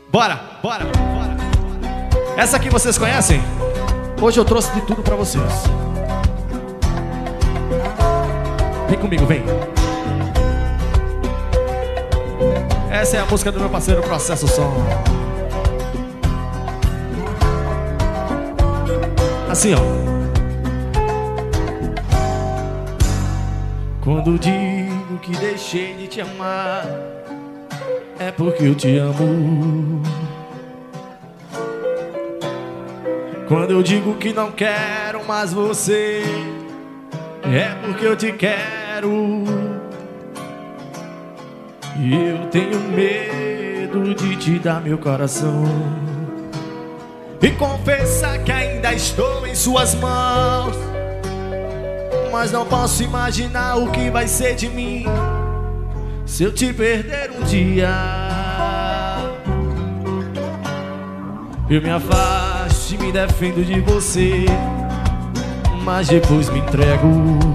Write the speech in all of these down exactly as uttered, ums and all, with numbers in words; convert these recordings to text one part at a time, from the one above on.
Bora, bora, bora. Essa aqui vocês conhecem? Hoje eu trouxe de tudo pra vocês. Vem comigo, vem. Essa é a música do meu parceiro Processo Som. Assim, ó. Quando digo que deixei de te amar, é porque eu te amo. Quando eu digo que não quero mais você, é porque eu te quero. E eu tenho medo de te dar meu coração e confessar que ainda estou em suas mãos. Mas não posso imaginar o que vai ser de mim se eu te perder um dia. Eu me afasto e me defendo de você, mas depois me entrego.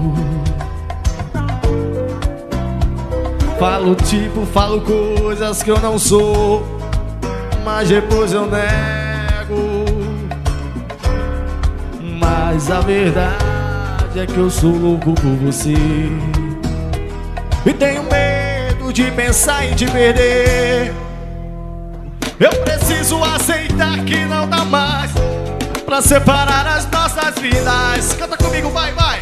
Falo tipo, falo coisas que eu não sou, mas depois eu nego. Mas a verdade é que eu sou louco por você e tenho medo de pensar em te perder. Eu preciso aceitar que não dá mais pra separar as nossas vidas. Canta comigo, vai, vai.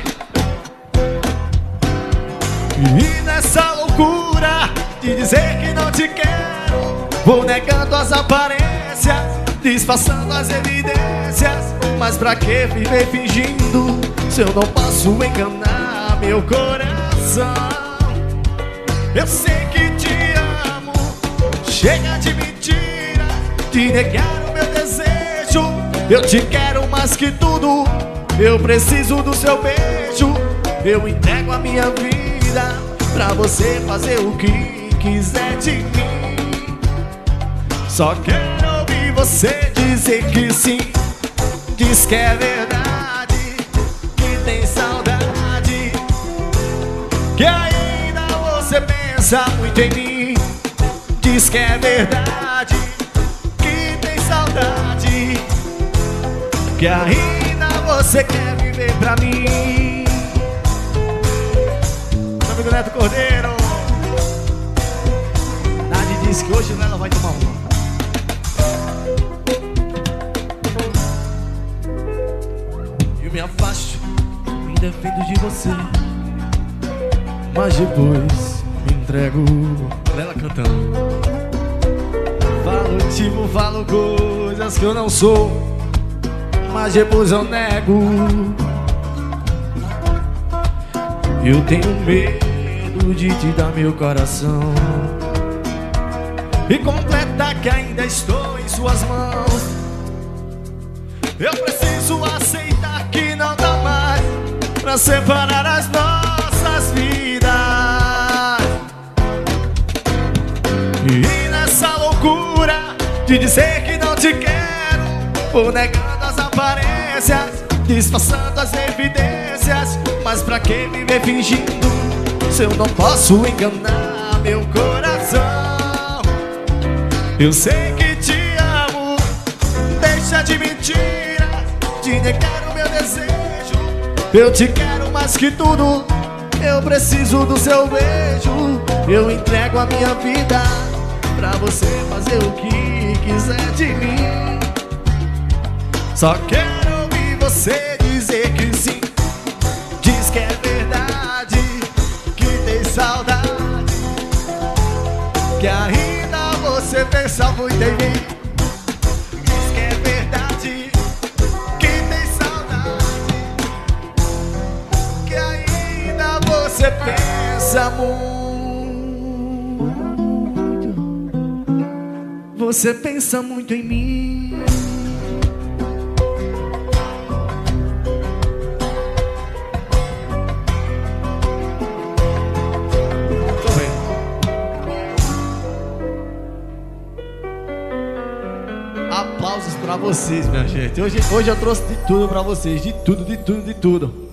E nessa loucura de dizer que não te quero, vou negando as aparências, disfarçando as evidências. Mas pra que viver fingindo se eu não posso enganar meu coração? Eu sei que te amo, chega de mentira, de negar o meu desejo. Eu te quero mais que tudo, eu preciso do seu beijo. Eu entrego a minha vida pra você fazer o que quiser de mim. Só quero ouvir você dizer que sim. Diz que é verdade, que tem saudade, que ainda você pensa muito em mim. Diz que é verdade, que tem saudade, que ainda você quer viver pra mim. Meu amigo Neto Cordeiro. Nadi disse que hoje ela vai tomar uma. Me afasto, me defendo de você, mas depois me entrego. Olha ela cantando. Falo tipo, falo coisas que eu não sou, mas depois eu nego. Eu tenho medo de te dar meu coração e completar que ainda estou em suas mãos. Eu preciso aceitar que não dá mais pra separar as nossas vidas. E nessa loucura de dizer que não te quero, vou negando as aparências, disfarçando as evidências. Mas pra que viver fingindo se eu não posso enganar meu coração? Eu sei que te amo, deixa de mentira, de negar o meu desejo. Eu te quero mais que tudo, eu preciso do seu beijo. Eu entrego a minha vida pra você fazer o que quiser de mim. Só quero ouvir você dizer que sim. Diz que é verdade, que tem saudade, que ainda você pensa muito em mim. Diz que é verdade, que tem saudade, que ainda você pensa muito. Você pensa muito em mim. Aplausos pra vocês, minha gente. Hoje, hoje eu trouxe de tudo pra vocês. De tudo, de tudo, de tudo.